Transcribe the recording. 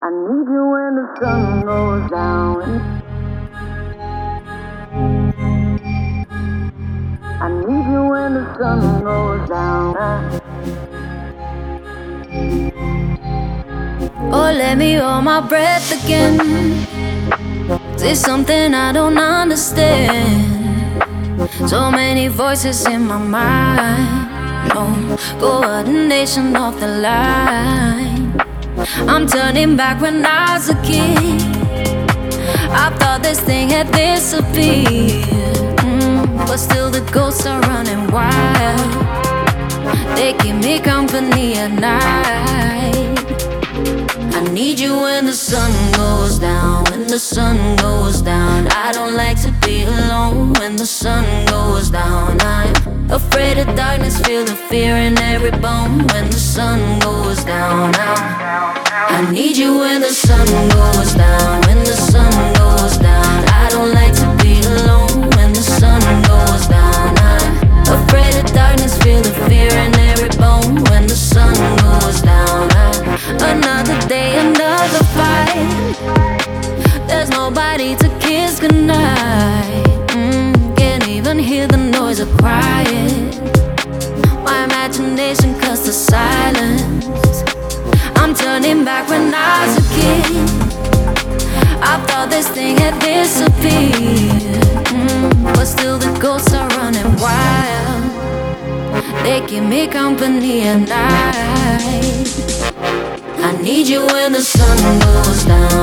I need you when the sun goes down. I need you when the sun goes down. Oh, let me hold my breath again. There's something I don't understand. So many voices in my mind. No coordination of the line. I'm turning back when I was a kid. I thought this thing had disappeared, but still the ghosts are running wild. They keep me company at night. I need you when the sun goes down. When the sun goes down, I don't like to be alone. When the sun goes down, I'm afraid of darkness, feel the fear in every bone. When the sun goes down, I need you when the sun goes down. When the sun goes down, I don't like to be alone. When the sun goes down, I'm afraid of darkness, feel the fear in every bone. When the sun goes down, another day, another fight. There's nobody to kiss goodnight. Can't even hear the noise of crying. My imagination cuts the silence. I'm turning back when I was a kid. I thought this thing had disappeared, but still the ghosts are running wild. They keep me company at night. I need you when the sun goes down.